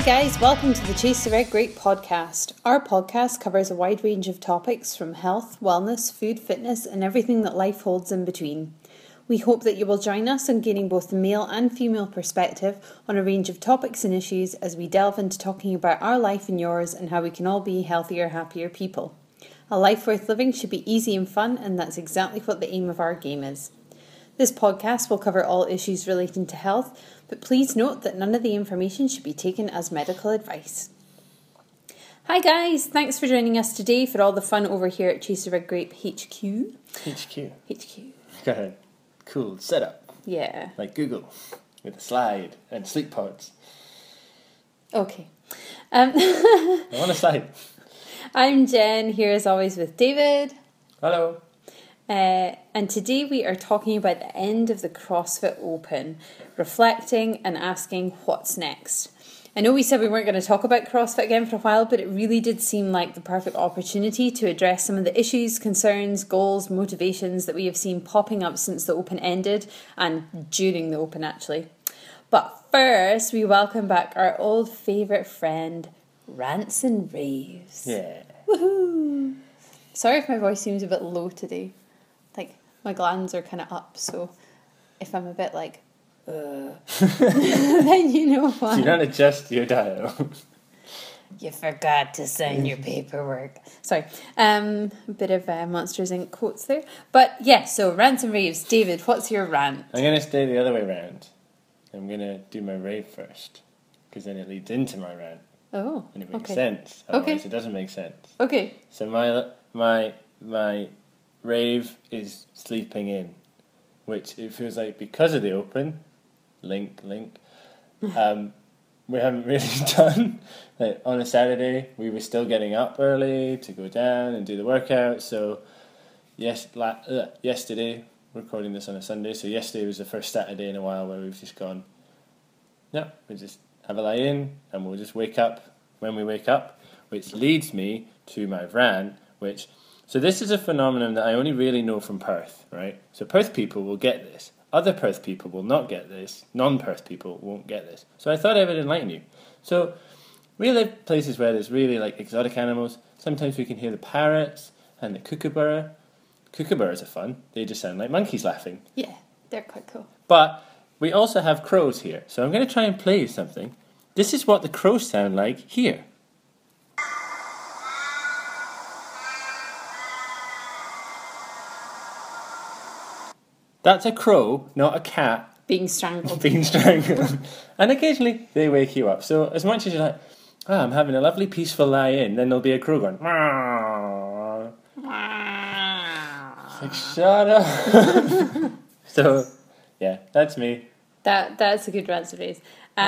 guys, welcome to the Chase the Red Grape podcast. Our podcast covers a wide range of topics from health, wellness, food, fitness, and everything that life holds in between. We hope that you will join us in gaining both the male and female perspective on a range of topics and issues as we delve into talking about our life and yours and how we can all be healthier, happier people. A life worth living should be easy and fun, and that's exactly what the aim of our game is. This podcast will cover all issues relating to health, but please note that none of the information should be taken as medical advice. Hi guys, thanks for joining us today for all the fun over here at Chase the Red Grape HQ. HQ. Got a cool setup. Yeah. Like Google, with a slide and sleep pods. Okay. I want a slide. I'm Jen, here as always with David. Hello. And today we are talking about the end of the CrossFit Open, reflecting and asking what's next. I know we said we weren't going to talk about CrossFit again for a while, but it really did seem like the perfect opportunity to address some of the issues, concerns, goals, motivations that we have seen popping up since the Open ended and during the Open actually. But first, we welcome back our old favourite friend, Rants and Raves. Yeah. Woohoo! Sorry if my voice seems a bit low today. Like, my glands are kind of up, so if I'm a bit like, then you know why. Do not adjust your dial. You forgot to sign your paperwork. Sorry. A bit of Monsters Inc. quotes there. But yeah, so rants and raves. David, what's your rant? I'm going to stay the other way around. I'm going to do my rave first, because then it leads into my rant. Oh, and it makes okay. sense. Otherwise, it doesn't make sense. Okay. So my rave is sleeping in, which it feels like because of the Open, link, we haven't really done. Like on a Saturday, we were still getting up early to go down and do the workout. So yesterday, recording this on a Sunday, so yesterday was the first Saturday in a while where we've just gone, no, we just have a lie in and we'll just wake up when we wake up, which leads me to my rant, so this is a phenomenon that I only really know from Perth, right? So Perth people will get this. Other Perth people will not get this. Non-Perth people won't get this. So I thought I would enlighten you. So we live places where there's really like exotic animals. Sometimes we can hear the parrots and the kookaburra. Kookaburras are fun. They just sound like monkeys laughing. Yeah, they're quite cool. But we also have crows here. So I'm going to try and play you something. This is what the crows sound like here. That's a crow, not a cat. Being strangled. And occasionally they wake you up. So as much as you're like, I'm having a lovely peaceful lie-in, then there'll be a crow going, it's like, shut up. So, yeah, that's me. That's a good rant to raise.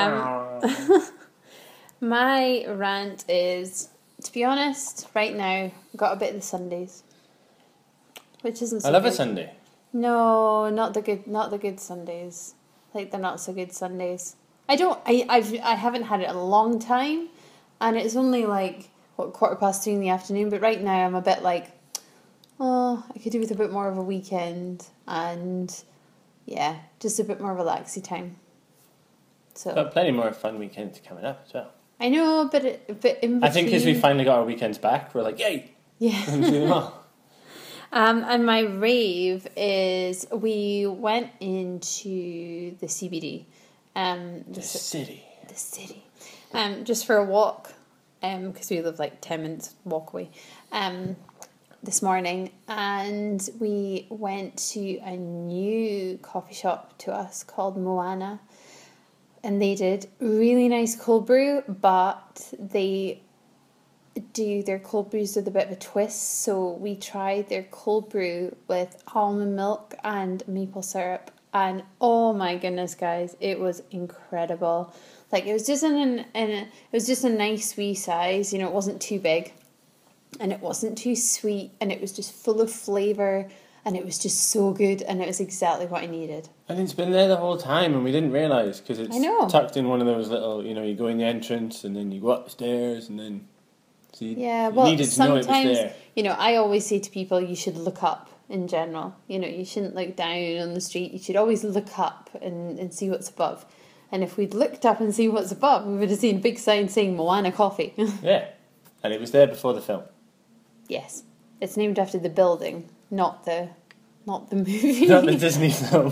My rant is, to be honest, right now, I've got a bit of the Sundays. Which isn't so I love good. a Sunday. No, not the good Sundays. Like the not so good Sundays. I haven't had it in a long time, and it's only like 3:15 in the afternoon. But right now I'm a bit like, I could do with a bit more of a weekend, and yeah, just a bit more relaxy time. So Got plenty more fun weekends coming up as well. I know, but in between, I think because we finally got our weekends back, we're like, yay! Yeah. And do them all. And my rave is we went into the CBD. The city. Just for a walk, because we live like 10 minutes walk away, this morning. And we went to a new coffee shop to us called Moana. And they did really nice cold brew, but they do their cold brews with a bit of a twist. So we tried their cold brew with almond milk and maple syrup, and oh my goodness, guys, it was incredible. Like it was just it was just a nice wee size. You know, it wasn't too big, and it wasn't too sweet, and it was just full of flavour, and it was just so good, and it was exactly what I needed. And it's been there the whole time, and we didn't realise because it's tucked in one of those little, you go in the entrance, and then you go up the stairs, and then. So you needed to know it was there. I always say to people, you should look up in general. You shouldn't look down on the street. You should always look up and see what's above. And if we'd looked up and seen what's above, we would have seen a big sign saying Moana Coffee. Yeah. And it was there before the film. Yes. It's named after the building, not the movie. Not the Disney film.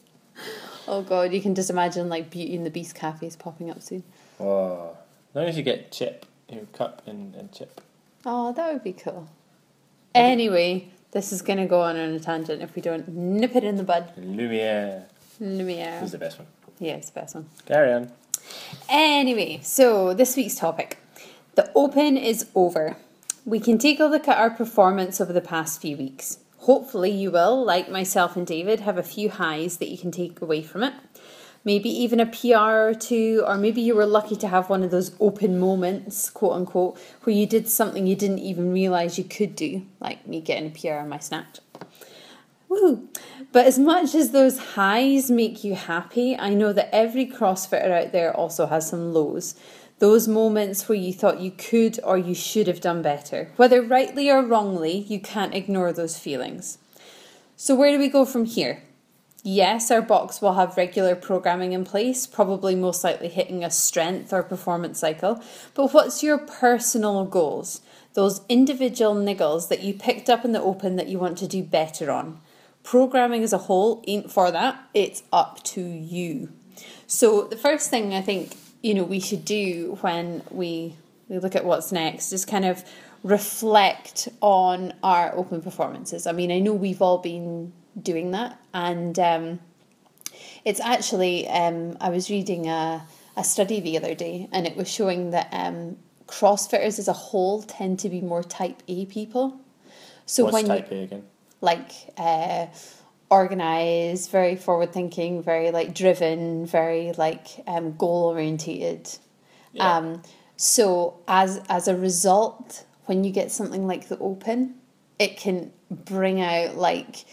Oh God, you can just imagine like Beauty and the Beast cafes popping up soon. Oh. As long as you get Chip, your cup and Chip. Oh, that would be cool. Anyway, this is going to go on a tangent if we don't nip it in the bud. Lumiere. Lumiere. This is the best one. Yeah, it's the best one. Carry on. Anyway, so this week's topic. The Open is over. We can take a look at our performance over the past few weeks. Hopefully you will, like myself and David, have a few highs that you can take away from it. Maybe even a PR or two, or maybe you were lucky to have one of those open moments, quote unquote, where you did something you didn't even realise you could do, like me getting a PR on my Snapchat. Woo! But as much as those highs make you happy, I know that every CrossFitter out there also has some lows. Those moments where you thought you could or you should have done better. Whether rightly or wrongly, you can't ignore those feelings. So where do we go from here? Yes, our box will have regular programming in place, probably most likely hitting a strength or performance cycle. But what's your personal goals? Those individual niggles that you picked up in the Open that you want to do better on. Programming as a whole ain't for that. It's up to you. So the first thing I think, we should do when we look at what's next is kind of reflect on our Open performances. I mean, I know we've all been doing that, and it's actually I was reading a study the other day, and it was showing that CrossFitters as a whole tend to be more type A people. So What's type A again? Like organised, very forward thinking, very like driven, very like goal orientated. Yeah. So as a result, when you get something like the Open, it can bring out like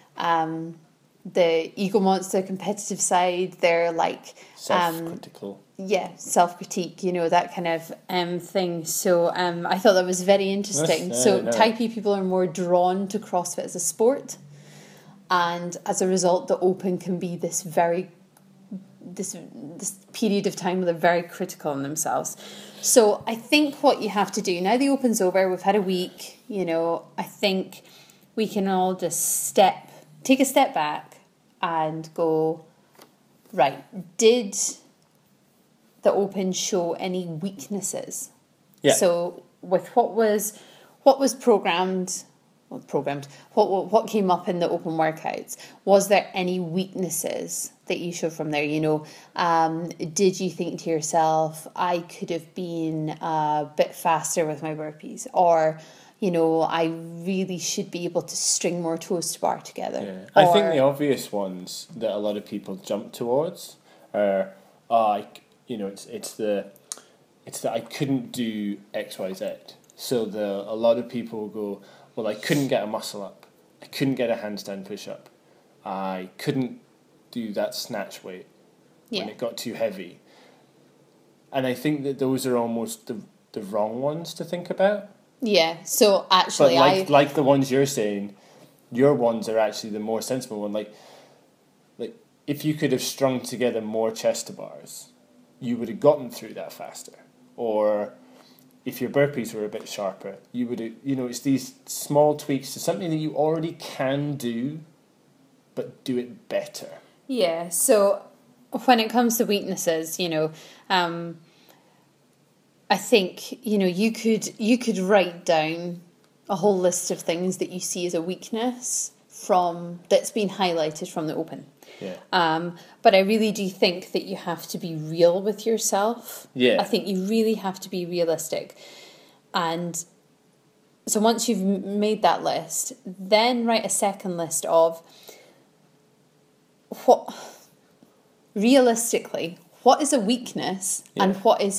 the ego monster competitive side. They're like self-critical. Self-critique, that kind of thing. So I thought that was very interesting. Type A people are more drawn to CrossFit as a sport, and as a result, the Open can be this period of time where they're very critical on themselves. So I think what you have to do, now the Open's over, we've had a week, I think we can all just take a step back and go, right, did the Open show any weaknesses? Yeah. So with what was programmed, what came up in the Open workouts, was there any weaknesses that you showed from there? Did you think to yourself, I could have been a bit faster with my burpees, or I really should be able to string more toes to bar together? Yeah. I think the obvious ones that a lot of people jump towards are, it's that I couldn't do X, Y, Z. So a lot of people go, well, I couldn't get a muscle up, I couldn't get a handstand push up, I couldn't do that snatch weight when it got too heavy. And I think that those are almost the wrong ones to think about. Yeah, so actually like the ones you're saying, your ones are actually the more sensible one. Like if you could have strung together more chest to bars, you would have gotten through that faster. Or if your burpees were a bit sharper, you would have, it's these small tweaks to something that you already can do, but do it better. Yeah, so when it comes to weaknesses, I think, you could write down a whole list of things that you see as a weakness that's been highlighted from the Open. Yeah. But I really do think that you have to be real with yourself. Yeah. I think you really have to be realistic. And so once you've made that list, then write a second list of what is a weakness and what is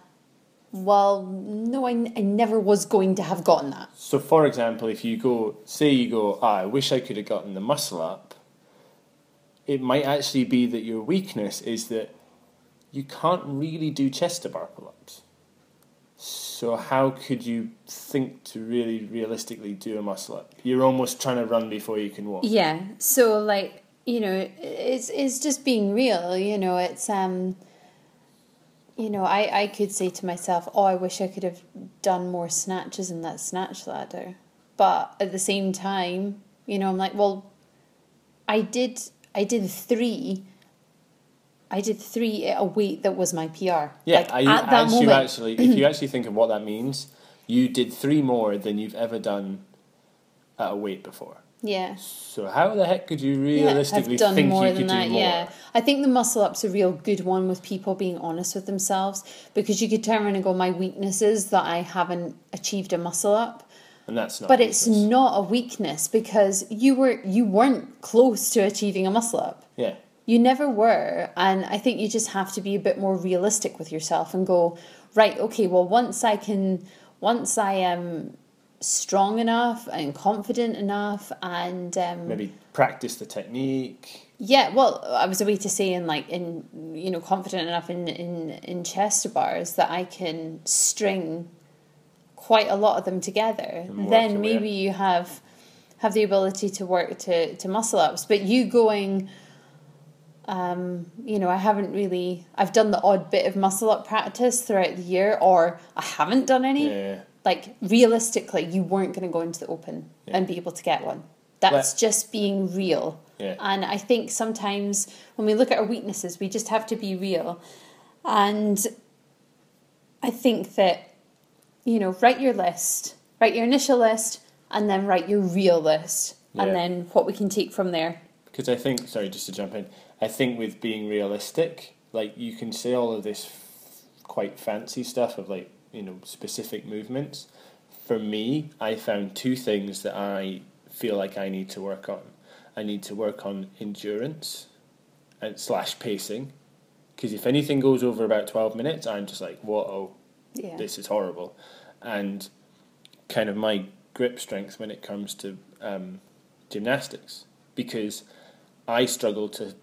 no, I never was going to have gotten that. So, for example, if you go, I wish I could have gotten the muscle up, it might actually be that your weakness is that you can't really do chest to bar pull-ups. So how could you think to really realistically do a muscle up? You're almost trying to run before you can walk. Yeah, so you know, it's just being real. You know, it's you know, I could say to myself, oh, I wish I could have done more snatches in that snatch ladder. But at the same time, you know, I'm like, well, I did 3. I did 3 at a weight that was my PR. Yeah, like, at that moment. If you actually think of what that means, you did 3 more than you've ever done at a weight before. Yeah. So how the heck could you realistically think you could do more? Yeah, I think the muscle up's a real good one with people being honest with themselves, because you could turn around and go, my weakness is that I haven't achieved a muscle up. And that's not. But it's not a weakness, because you weren't close to achieving a muscle up. Yeah. You never were, and I think you just have to be a bit more realistic with yourself and go, right, okay, well, once I am strong enough and confident enough and maybe practice the technique. Yeah, well, I was a way to say confident enough in chest to bars that I can string quite a lot of them together. Then maybe you have the ability to work to muscle ups. But you going, I've done the odd bit of muscle up practice throughout the year, or I haven't done any. Yeah. Like, realistically, you weren't going to go into the open and be able to get one. That's just being real. Yeah. And I think sometimes when we look at our weaknesses, we just have to be real. And I think that, you know, write your initial list, and then write your real list, and then what we can take from there. Because I think, sorry, just to jump in, I think with being realistic, like, you can say all of this quite fancy stuff of, like, you know, specific movements. For me, I found 2 things that I feel like I need to work on. I need to work on endurance and / pacing, because if anything goes over about 12 minutes, I'm just like, whoa, this is horrible. And kind of my grip strength when it comes to gymnastics, because I struggle to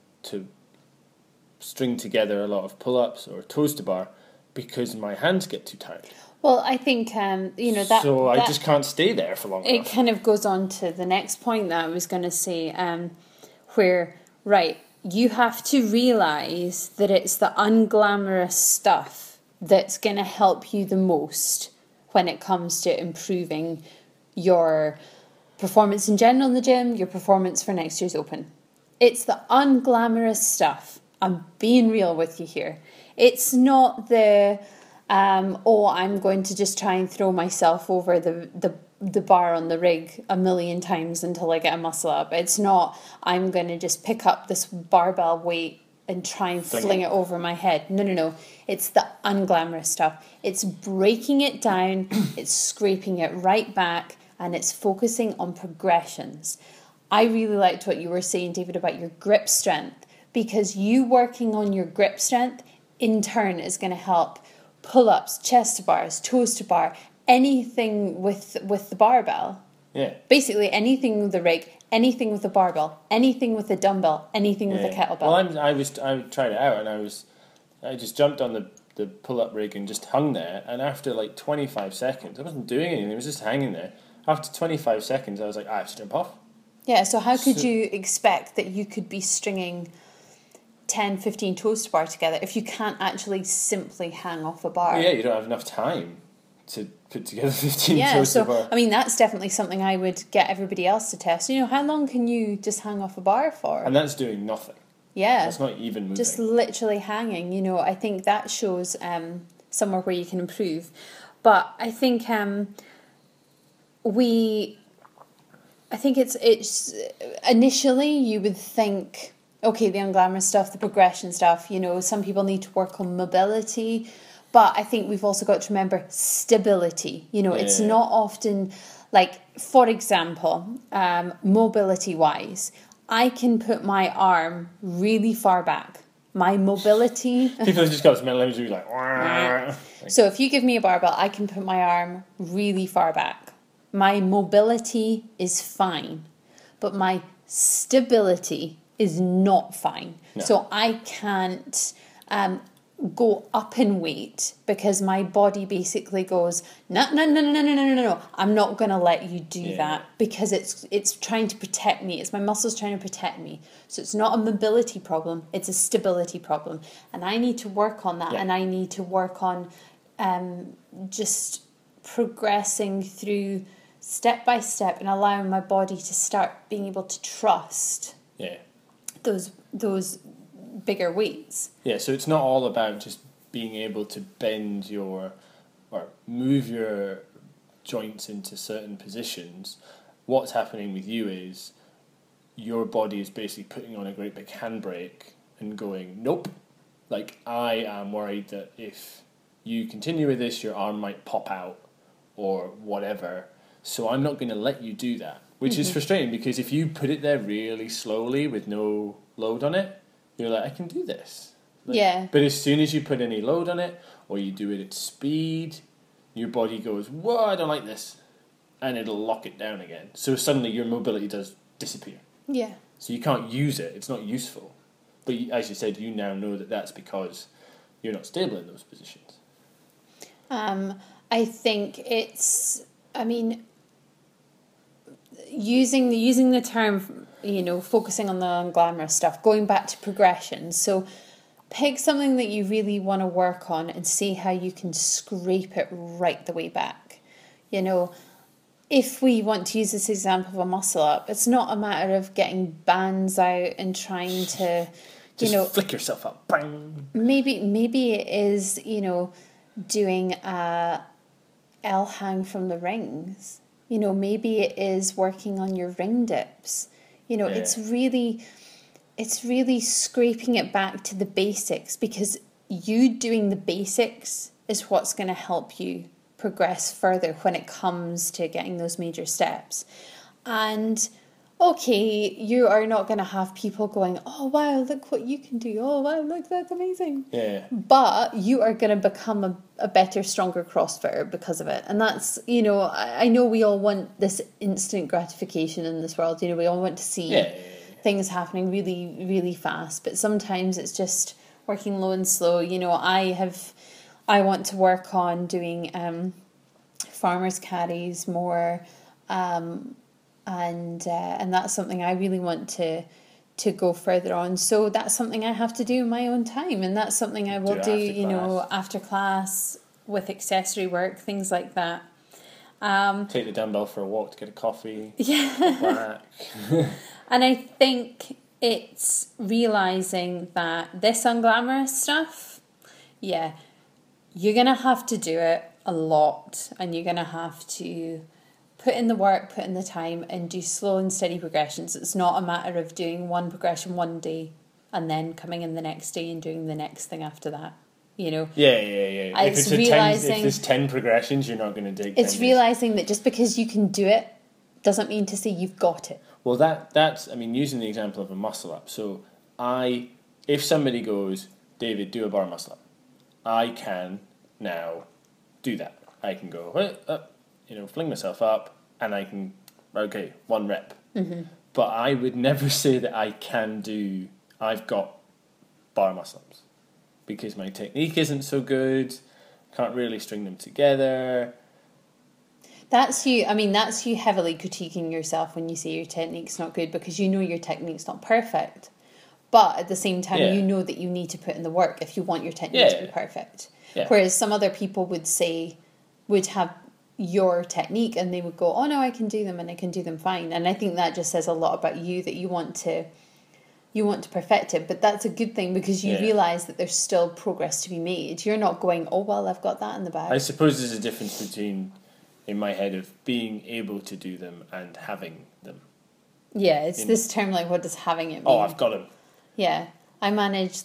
string together a lot of pull-ups or toes to bar because my hands get too tired. Well, I think, that... So I just can't stay there for long enough. It kind of goes on to the next point that I was going to say, where, right, you have to realise that it's the unglamorous stuff that's going to help you the most when it comes to improving your performance in general in the gym, your performance for next year's Open. It's the unglamorous stuff. I'm being real with you here. It's not the, I'm going to just try and throw myself over the bar on the rig 1,000,000 times until I get a muscle up. It's not, I'm going to just pick up this barbell weight and try and fling it over my head. No. It's the unglamorous stuff. It's breaking it down, it's scraping it right back, and it's focusing on progressions. I really liked what you were saying, David, about your grip strength, because you working on your grip strength in turn is going to help pull-ups, chest to bars, toes to bar, anything with the barbell. Yeah. Basically anything with the rig, anything with the barbell, anything with the dumbbell, anything with the kettlebell. Well, I tried it out, and I just jumped on the pull-up rig and just hung there, and after like 25 seconds, I wasn't doing anything, it was just hanging there. After 25 seconds, I was like, I have to jump off. Yeah, so how could you expect that you could be stringing 10, 15 toes to bar together if you can't actually simply hang off a bar? Yeah, you don't have enough time to put together 15 toes to bar. I mean, that's definitely something I would get everybody else to test. You know, how long can you just hang off a bar for? And that's doing nothing. Yeah. That's not even moving. Just literally hanging, you know. I think that shows somewhere where you can improve. But I think it's initially you would think, okay, the unglamorous stuff, the progression stuff, you know, some people need to work on mobility, but I think we've also got to remember stability. You know, it's not often, like, for example, mobility wise, I can put my arm really far back. My mobility... People have just got some mental imagery like... So if you give me a barbell, I can put my arm really far back. My mobility is fine, but my stability is not fine. No. So I can't go up in weight because my body basically goes, no, I'm not going to let you do that, because it's trying to protect me. It's my muscles trying to protect me. So it's not a mobility problem, it's a stability problem. And I need to work on that, and I need to work on just progressing through step by step and allowing my body to start being able to trust those bigger weights. Yeah, so it's not all about just being able to bend or move your joints into certain positions. What's happening with you is your body is basically putting on a great big handbrake and going, nope. Like, I am worried that if you continue with this, your arm might pop out or whatever. So I'm not going to let you do that, which is frustrating, because if you put it there really slowly with no load on it, you're like, I can do this. Like, but as soon as you put any load on it, or you do it at speed, your body goes, whoa, I don't like this. And it'll lock it down again. So suddenly your mobility does disappear. Yeah. So you can't use it. It's not useful. But as you said, you now know that that's because you're not stable in those positions. I think it's, using the term, focusing on the unglamorous stuff, going back to progression. So pick something that you really want to work on and see how you can scrape it right the way back. If we want to use this example of a muscle up, it's not a matter of getting bands out and trying to, just flick yourself up. Bang. Maybe it is, doing a L hang from the rings. Maybe it is working on your ring dips. It's really scraping it back to the basics, because you doing the basics is what's going to help you progress further when it comes to getting those major steps. And okay, you are not going to have people going, oh wow, look what you can do, oh wow, look, that's amazing. But you are going to become a better, stronger CrossFitter because of it. And that's, I know we all want this instant gratification in this world. We all want to see things happening really, really fast, but sometimes it's just working low and slow. I want to work on doing farmers carries more, and that's something I really want to go further on. So that's something I have to do in my own time, and that's something I will do after class with accessory work, things like that. Take the dumbbell for a walk to get a coffee. Yeah. And I think it's realising that this unglamorous stuff, you're going to have to do it a lot, and you're going to have to put in the work, put in the time, and do slow and steady progressions. It's not a matter of doing one progression one day and then coming in the next day and doing the next thing after that. Yeah. If there's 10 progressions, you're not going to dig. It's realising that just because you can do it doesn't mean to say you've got it. Well, that's using the example of a muscle up. So if somebody goes, David, do a bar muscle up, I can now do that. I can go, fling myself up, and I can, one rep. Mm-hmm. But I would never say that I've got bar muscle ups, because my technique isn't so good, can't really string them together. That's you heavily critiquing yourself when you say your technique's not good, because you know your technique's not perfect. But at the same time, you know that you need to put in the work if you want your technique to be perfect. Yeah. Whereas some other people would have your technique and they would go, oh no, I can do them and I can do them fine. And I think that just says a lot about you, that you want to perfect it. But that's a good thing, because you realise that there's still progress to be made. You're not going, oh well, I've got that in the bag. I suppose there's a difference between, in my head, of being able to do them and having them. Yeah, it's this term, like, what does having it mean? Oh, I've got them. Yeah. I managed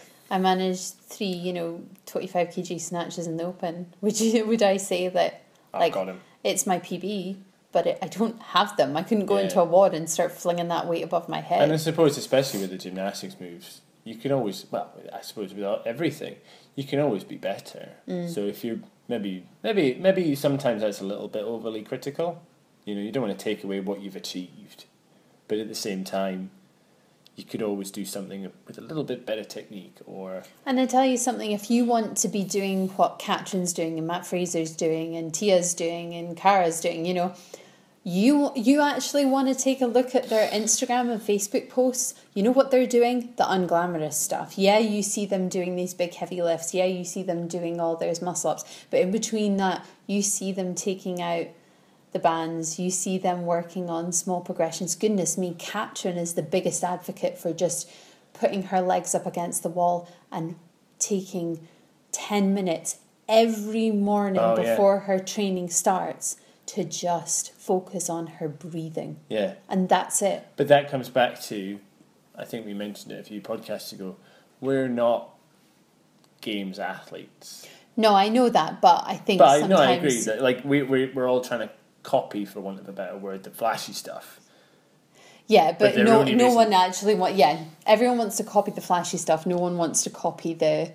3, 25 kg snatches in the open. Would I say that, I've got them. It's my PB, but I don't have them. I couldn't go into a WOD and start flinging that weight above my head. And I suppose, especially with the gymnastics moves, you can always, I suppose with everything, you can always be better. So if you're maybe sometimes that's a little bit overly critical. You don't want to take away what you've achieved, but at the same time, you could always do something with a little bit better technique. And I tell you something, if you want to be doing what Katrin's doing and Matt Fraser's doing and Tia's doing and Cara's doing, you know, you actually want to take a look at their Instagram and Facebook posts. You know what they're doing? The unglamorous stuff. Yeah, you see them doing these big heavy lifts. Yeah, you see them doing all those muscle ups. But in between that, you see them taking out the bands. You see them working on small progressions. Goodness me, Katrin is the biggest advocate for just putting her legs up against the wall and taking 10 minutes every morning before her training starts to just focus on her breathing. Yeah. And that's it. But that comes back to, I think we mentioned it a few podcasts ago, we're not games athletes. No, I know that, but I think sometimes... No, I agree. That, like, we're all trying to copy, for want of a better word, the flashy stuff. Yeah, but no one actually wants... Yeah, everyone wants to copy the flashy stuff. No one wants to copy the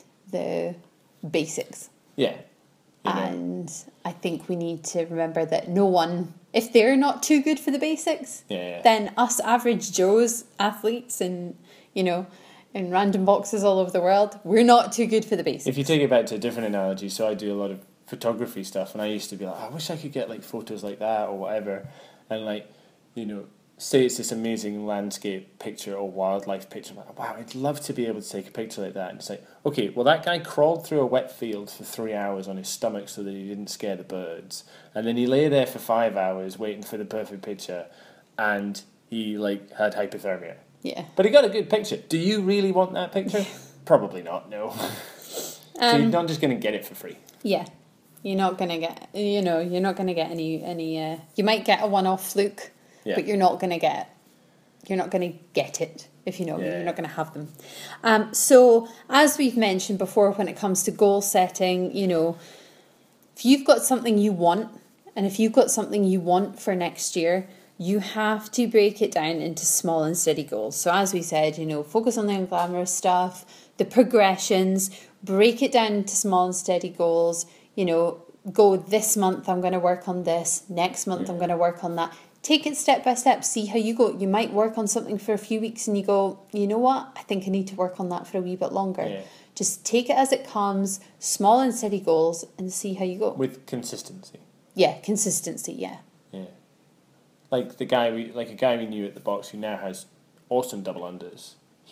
basics. Yeah. And I think we need to remember that no one, if they're not too good for the basics, then us average Joes, athletes in random boxes all over the world, we're not too good for the basics. If you take it back to a different analogy, so I do a lot of photography stuff, and I used to be like, I wish I could get like photos like that or whatever, and like, you know, say it's this amazing landscape picture or wildlife picture. I'm like, wow, I'd love to be able to take a picture like that. And it's like, okay, well, that guy crawled through a wet field for 3 hours on his stomach so that he didn't scare the birds. And then he lay there for 5 hours waiting for the perfect picture, and he like had hypothermia. Yeah. But he got a good picture. Do you really want that picture? Probably not, no. So you're not just going to get it for free. Yeah. You're not going to get, you're not going to get any you might get a one-off fluke. Yeah. But you're not going to get it, if you know. You're not going to have them. So as we've mentioned before, when it comes to goal setting, you know, if you've got something you want, and if you've got something you want for next year, you have to break it down into small and steady goals. So as we said, you know, focus on the unglamorous stuff, the progressions, break it down into small and steady goals. You know, go this month I'm going to work on this, next month I'm going to work on that. Take it step by step, see how you go. You might work on something for a few weeks and you go, you know what, I think I need to work on that for a wee bit longer. Yeah. Just take it as it comes, small and steady goals, and see how you go. With consistency. Yeah, consistency, yeah. Yeah. Like a guy we knew at the box who now has awesome double unders.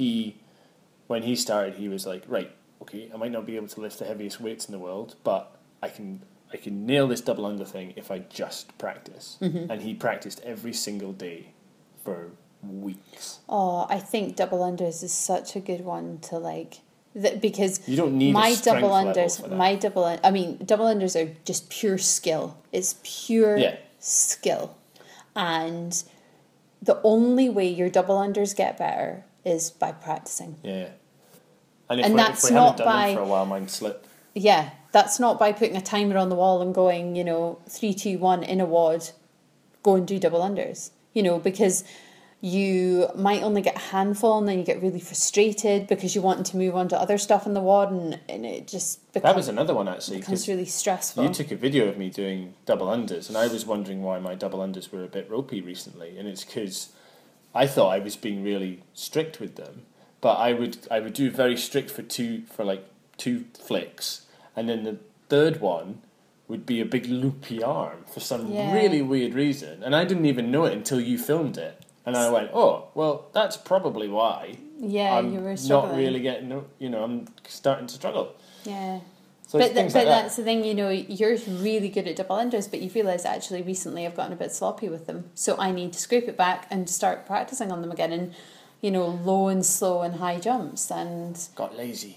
When he started, he was like, right, okay, I might not be able to lift the heaviest weights in the world, but I can nail this double under thing if I just practice. Mm-hmm. And he practiced every single day for weeks. Oh, I think double unders is such a good one to like, because you don't need a strength level for that. Double unders are just pure skill. It's pure skill. And the only way your double unders get better is by practicing. Yeah. And if we haven't done them for a while, mine slip. Yeah. That's not by putting a timer on the wall and going, 3, 2, 1 in a WOD, go and do double unders. Because you might only get a handful and then you get really frustrated because you want to move on to other stuff in the WOD and it just becomes... That was another one actually. Becomes really stressful. You took a video of me doing double unders and I was wondering why my double unders were a bit ropey recently, and it's because I thought I was being really strict with them, but I would do very strict for two flicks. And then the third one would be a big loopy arm for some really weird reason. And I didn't even know it until you filmed it. And I went, oh, well, that's probably why. Yeah, you were struggling. Not really getting, I'm starting to struggle. Yeah. So but that's the thing, you're really good at double unders, but you've realised actually recently I've gotten a bit sloppy with them. So I need to scrape it back and start practising on them again. And, low and slow and high jumps. And Got lazy.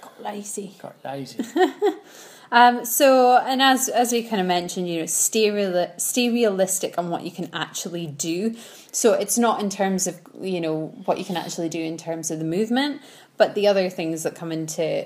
So, and as we kind of mentioned, stay realistic on what you can actually do. So it's not in terms of, what you can actually do in terms of the movement, but the other things that come into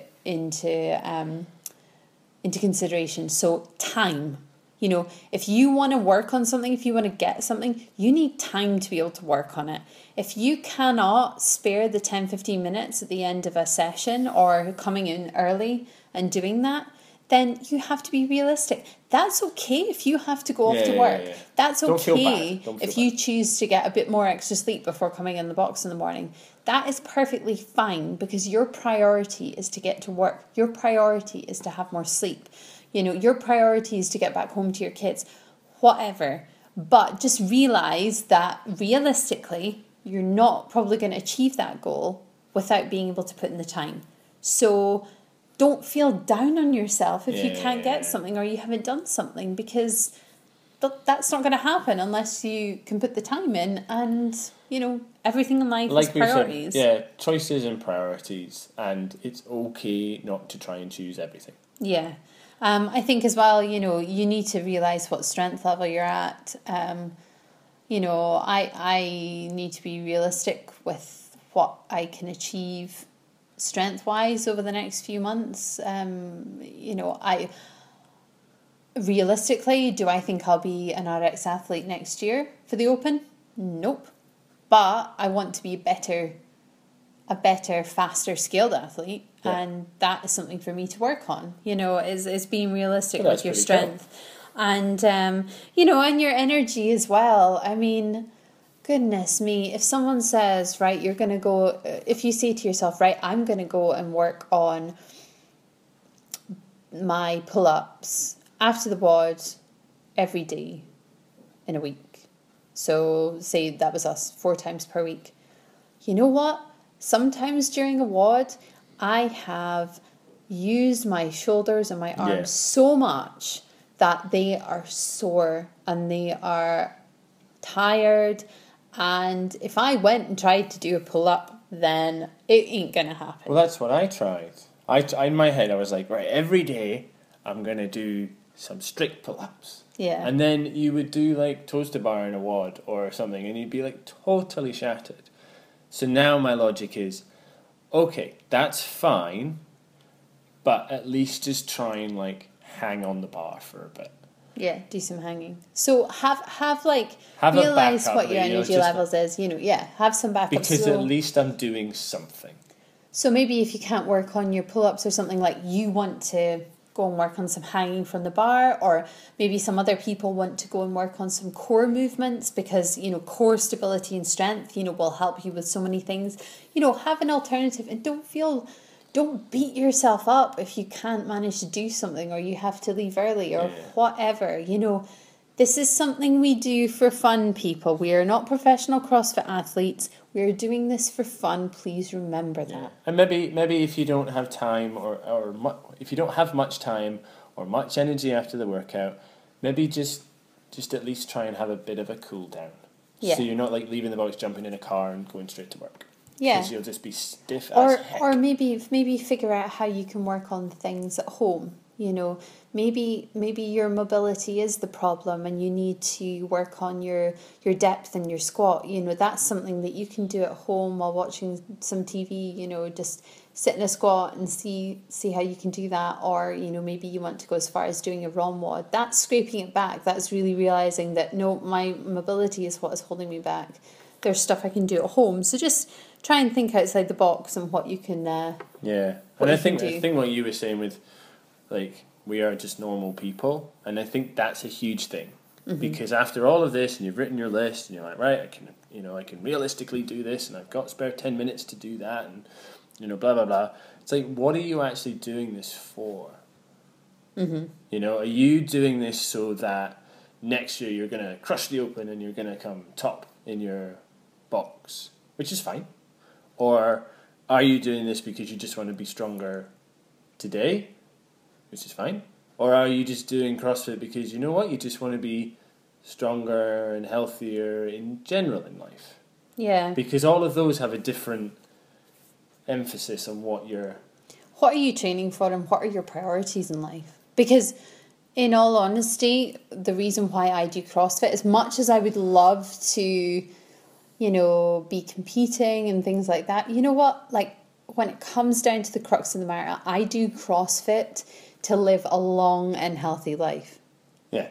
consideration. So time. If you want to work on something, if you want to get something, you need time to be able to work on it. If you cannot spare the 10-15 minutes at the end of a session or coming in early and doing that, then you have to be realistic. That's okay if you have to go off to work. Yeah. That's Don't feel okay bad. Don't feel if you choose to get a bit more extra sleep before coming in the box in the morning. That is perfectly fine, because your priority is to get to work. Your priority is to have more sleep. You know, your priority is to get back home to your kids. Whatever. But just realise that realistically, you're not probably going to achieve that goal without being able to put in the time. So don't feel down on yourself if you can't get something or you haven't done something, because that's not going to happen unless you can put the time in. And, you know, everything in life is priorities. Choices and priorities, and it's okay not to try and choose everything. Yeah. I think as well, you know, you need to realise what strength level you're at. You know, I need to be realistic with what I can achieve strength-wise over the next few months. You know, realistically, do I think I'll be an RX athlete next year for the Open? Nope. But I want to be a better, faster scaled athlete. Yeah. And that is something for me to work on, you know, is being realistic with your strength. Cool. And, you know, and your energy as well. I mean, goodness me, if someone says, right, you're going to go, if you say to yourself, right, I'm going to go and work on my pull-ups after the WOD every day in a week. So say that was us 4 times per week. You know what? Sometimes during a WOD, I have used my shoulders and my arms so much that they are sore and they are tired. And if I went and tried to do a pull-up, then it ain't going to happen. Well, that's what I tried. In my head, I was like, right, every day I'm going to do some strict pull-ups. Yeah. And then you would do like toes to bar in a WOD or something, and you'd be like totally shattered. So now my logic is, okay, that's fine, but at least just try and like hang on the bar for a bit. Yeah, do some hanging. So have realize what your energy levels is. You know, have some backup. Because at least I'm doing something. So maybe if you can't work on your pull-ups or something, like you want to go and work on some hanging from the bar, or maybe some other people want to go and work on some core movements, because, you know, core stability and strength, you know, will help you with so many things. You know, have an alternative, and don't beat yourself up if you can't manage to do something, or you have to leave early, or whatever. You know, this is something we do for fun, people. We are not professional CrossFit athletes. We are doing this for fun. Please remember that. Yeah. And maybe if you don't have time, or if you don't have much time or much energy after the workout, maybe just at least try and have a bit of a cool down. Yeah. So you're not like leaving the box, jumping in a car and going straight to work. Yeah. Because you'll just be stiff as heck. Or maybe figure out how you can work on things at home. You know, maybe your mobility is the problem and you need to work on your depth and your squat. You know, that's something that you can do at home while watching some TV, you know, just sit in a squat and see how you can do that. Or, you know, maybe you want to go as far as doing a ROM WOD. That's scraping it back. That's really realising that, no, my mobility is what is holding me back. There's stuff I can do at home. So just try and think outside the box and what you can I think what you were saying with, like, we are just normal people, and I think that's a huge thing. Mm-hmm. Because after all of this, and you've written your list, and you're like, right, I can realistically do this, and I've got spare 10 minutes to do that, and, you know, blah blah blah. It's like, what are you actually doing this for? Mm-hmm. You know, are you doing this so that next year you're gonna crush the Open and you're gonna come top in your box, which is fine, or are you doing this because you just want to be stronger today, which is fine? Or are you just doing CrossFit because, you know what, you just want to be stronger and healthier in general in life? Yeah. Because all of those have a different emphasis on what are you training for, and what are your priorities in life? Because in all honesty, the reason why I do CrossFit, as much as I would love to, you know, be competing and things like that, you know what, like, when it comes down to the crux of the matter, I do CrossFit to live a long and healthy life. Yeah.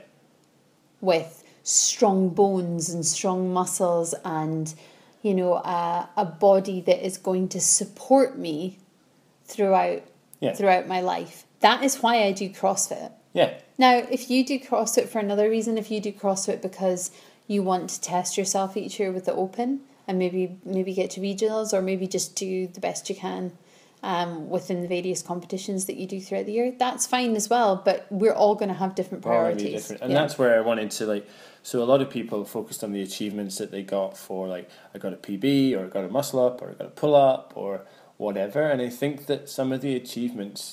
With strong bones and strong muscles and, you know, a body that is going to support me throughout my life. That is why I do CrossFit. Yeah. Now, if you do CrossFit for another reason, if you do CrossFit because you want to test yourself each year with the Open and maybe get to regionals, or maybe just do the best you can within the various competitions that you do throughout the year, that's fine as well. But we're all going to have different priorities. Different. And that's where I wanted to, like, so a lot of people focused on the achievements that they got for, like, I got a PB, or I got a muscle up, or I got a pull up, or whatever. And I think that some of the achievements,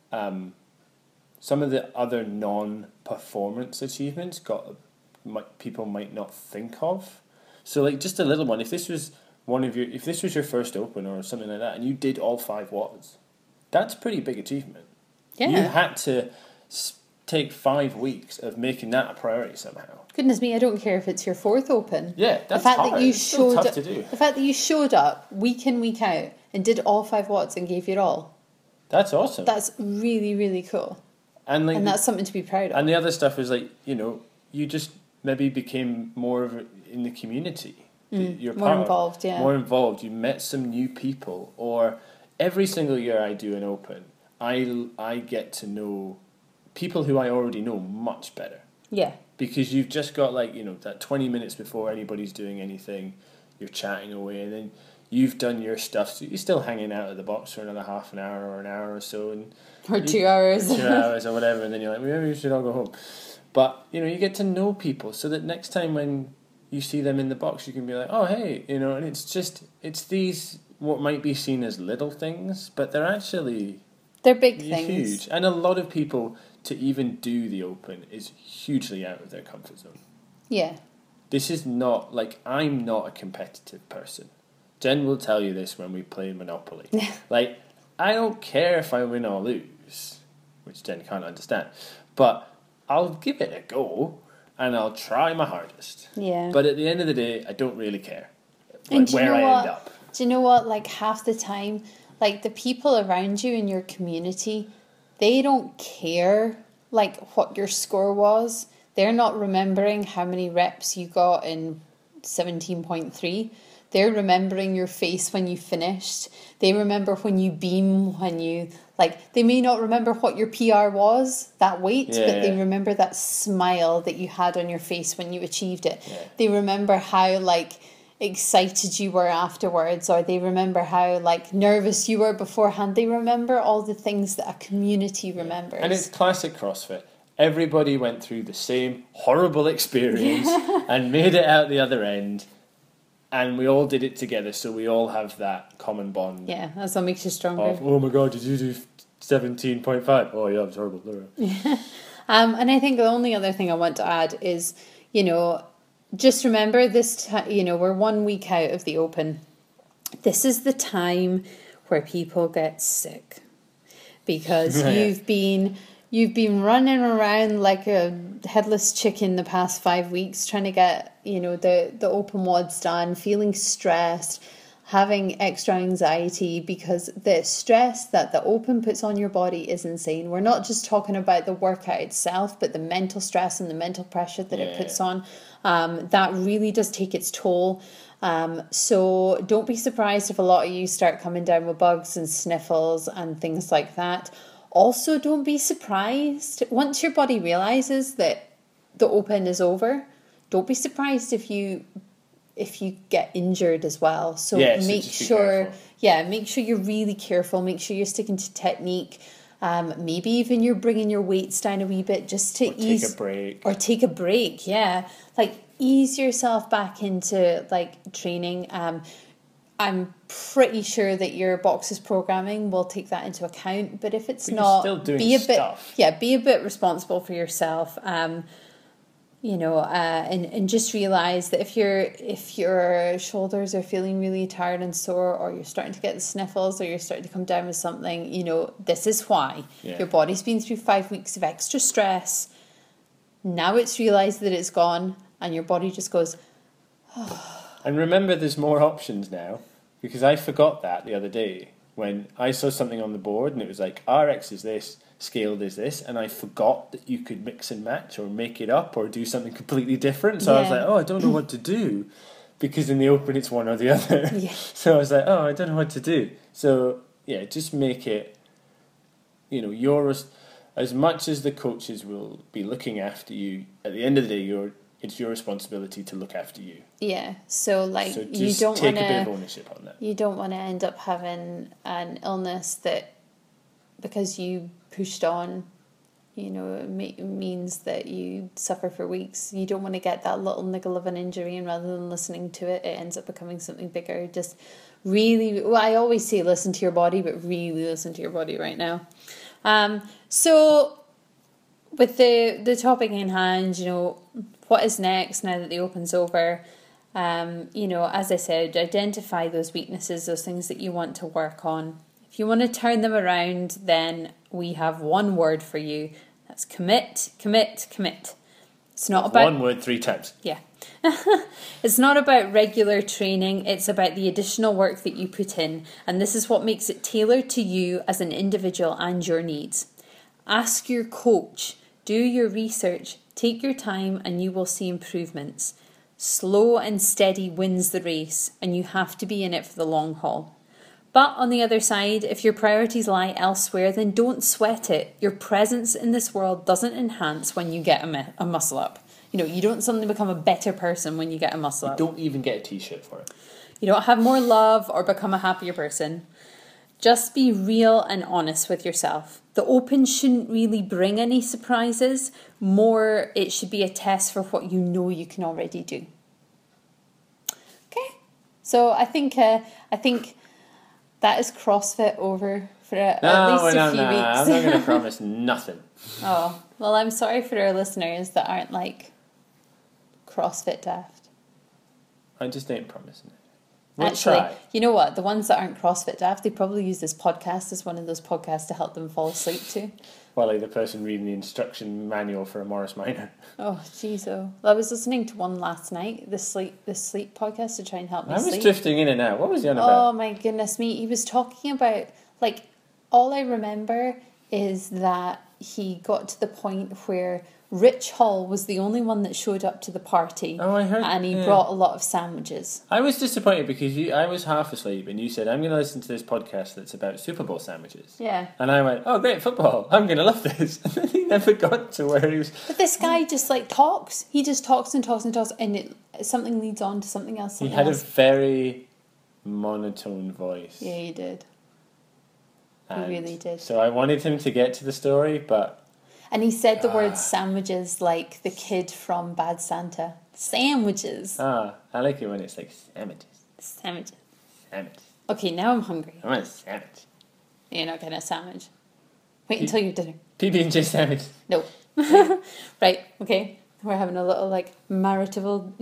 some of the other non-performance achievements people might not think of. So, like, just a little one. If this was your first Open or something like that, and you did all 5 WODs, that's a pretty big achievement. Yeah. You had to take 5 weeks of making that a priority somehow. Goodness me, I don't care if it's your 4th Open. Yeah, that's hard. It's still tough to do. The fact that you showed up week in, week out and did all 5 WODs and gave your all. That's awesome. That's really, really cool. And that's something to be proud of. And the other stuff is, like, you just maybe became more of in the community. You're more involved, yeah. More involved. You met some new people. Or every single year I do an Open, I get to know people who I already know much better. Yeah. Because you've just got, like, that 20 minutes before anybody's doing anything, you're chatting away, and then you've done your stuff, so you're still hanging out at the box for another half an hour or an hour or so. Or 2 hours. 2 hours or whatever, and then you're like, maybe we should all go home. But, you get to know people so that next time when you see them in the box, you can be like, oh, hey, and it's these, what might be seen as little things, but they're actually... They're big things. Huge. And a lot of people, to even do the Open, is hugely out of their comfort zone. Yeah. This is not, like, I'm not a competitive person. Jen will tell you this when we play Monopoly. Like, I don't care if I win or lose, which Jen can't understand, but I'll give it a go and I'll try my hardest. Yeah. But at the end of the day, I don't really care where I end up. Do you know what? Like, half the time, like, the people around you in your community, they don't care, like, what your score was. They're not remembering how many reps you got in 17.3. They're remembering your face when you finished. They remember when you beam, they may not remember what your PR was, that weight, but they remember that smile that you had on your face when you achieved it. Yeah. They remember how, like, excited you were afterwards, or they remember how, like, nervous you were beforehand. They remember all the things that a community remembers. And it's classic CrossFit. Everybody went through the same horrible experience and made it out the other end. And we all did it together, so we all have that common bond. Yeah, that's what makes you stronger. Oh my God, did you do 17.5? Oh yeah, it was horrible. And I think the only other thing I want to add is, just remember this, we're 1 week out of the Open. This is the time where people get sick. Because you've been running around like a headless chicken the past 5 weeks trying to get, the Open WODs done, feeling stressed, having extra anxiety, because the stress that the Open puts on your body is insane. We're not just talking about the workout itself, but the mental stress and the mental pressure that it puts on. That really does take its toll. So don't be surprised if a lot of you start coming down with bugs and sniffles and things like that. Also, don't be surprised once your body realizes that the Open is over. Don't be surprised if you get injured as well. So make sure you're really careful. Make sure you're sticking to technique. Maybe even you're bringing your weights down a wee bit just to take a break. Yeah, like ease yourself back into like training. I'm pretty sure that your boxes programming will take that into account. But if it's not, be a bit responsible for yourself. And just realize that if your shoulders are feeling really tired and sore, or you're starting to get the sniffles, or you're starting to come down with something, this is why. Your body's been through 5 weeks of extra stress. Now it's realized that it's gone, and your body just goes, oh. And remember, there's more options now, because I forgot that the other day when I saw something on the board and it was like RX is this, scaled is this, and I forgot that you could mix and match or make it up or do something completely different. So I was like, I don't know what to do, because in the Open it's one or the other. Yeah. So I was like, I don't know what to do. So just make it as much as the coaches will be looking after you, at the end of the day, it's your responsibility to look after you. Yeah. So like, So you just don't take want a bit of to. ownership on that. You don't want to end up having an illness that, because you pushed on, it means that you suffer for weeks. You don't want to get that little niggle of an injury, and rather than listening to it, it ends up becoming something bigger. Just really, well, I always say listen to your body, but really listen to your body right now. So with the topic in hand, what is next now that the Open's over? As I said, identify those weaknesses, those things that you want to work on. If you want to turn them around, then we have one word for you. That's commit, commit, commit. It's not about one word 3 times. Yeah. It's not about regular training. It's about the additional work that you put in. And this is what makes it tailored to you as an individual and your needs. Ask your coach. Do your research. Take your time and you will see improvements. Slow and steady wins the race, and you have to be in it for the long haul. But on the other side, if your priorities lie elsewhere, then don't sweat it. Your presence in this world doesn't enhance when you get a muscle up. You don't suddenly become a better person when you get a muscle up. You don't even get a t-shirt for it. You don't have more love or become a happier person. Just be real and honest with yourself. The Open shouldn't really bring any surprises. More, it should be a test for what you can already do. Okay, so I think that is CrossFit over for at least a few weeks. I'm not going to promise nothing. Oh, well, I'm sorry for our listeners that aren't like CrossFit daft. I just ain't promising it. We'll Actually, try. you know what? The ones that aren't CrossFit daft, they probably use this podcast as one of those podcasts to help them fall asleep to. Well, like the person reading the instruction manual for a Morris Minor. Oh, jeez, oh. Well, I was listening to one last night, the sleep podcast, to try and help me sleep. I was drifting in and out. What was he on about? Oh, my goodness me. He was talking about, like, all I remember is that he got to the point where Rich Hall was the only one that showed up to the party. Oh, I heard. And he brought a lot of sandwiches. I was disappointed because I was half asleep and you said, I'm going to listen to this podcast that's about Super Bowl sandwiches. Yeah. And I went, oh, great, football. I'm going to love this. And then he never got to where he was. But this guy just, like, talks. He just talks and talks and talks, and something leads on to something else. He had a very monotone voice. Yeah, he did. He really did. So I wanted him to get to the story, but... And he said the word sandwiches like the kid from Bad Santa. Sandwiches. I like it when it's like sandwiches. Sandwiches. Sandwiches. Okay, now I'm hungry. I want a sandwich. You're not getting a sandwich. Wait until your dinner. PB&J sandwich. No. Right, okay. We're having a little like marital?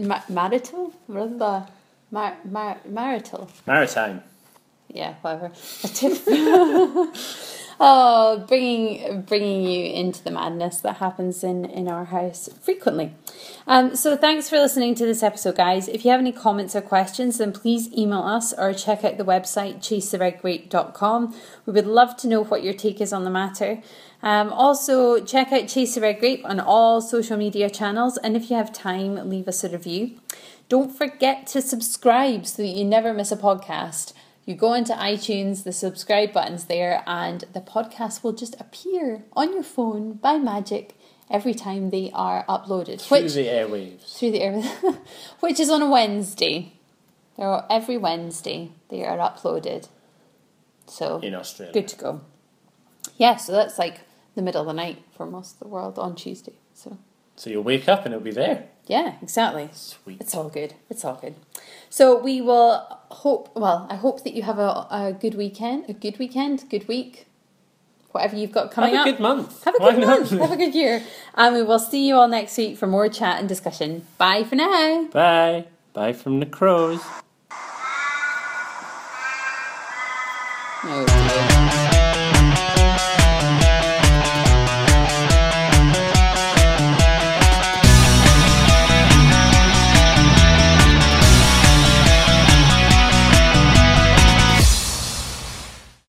Maritime. Yeah, whatever. A tip. Oh, bringing you into the madness that happens in our house frequently. So thanks for listening to this episode, guys. If you have any comments or questions, then please email us or check out the website chasetheredgrape.com. We would love to know what your take is on the matter. Also, check out Chase the Red Grape on all social media channels, and if you have time, leave us a review. Don't forget to subscribe so that you never miss a podcast. You go into iTunes, the subscribe button's there, and the podcast will just appear on your phone by magic every time they are uploaded. Through the airwaves. Which is on a Wednesday. Every Wednesday they are uploaded. So in Australia. Good to go. Yeah, so that's like the middle of the night for most of the world on Tuesday. So you'll wake up and it'll be there. Yeah, exactly. Sweet. It's all good. So we will I hope that you have a good weekend, good week, whatever you've got coming up. Have a good month. Have a good month. Have a good year. And we will see you all next week for more chat and discussion. Bye for now. Bye. Bye from the crows. Oh, dear.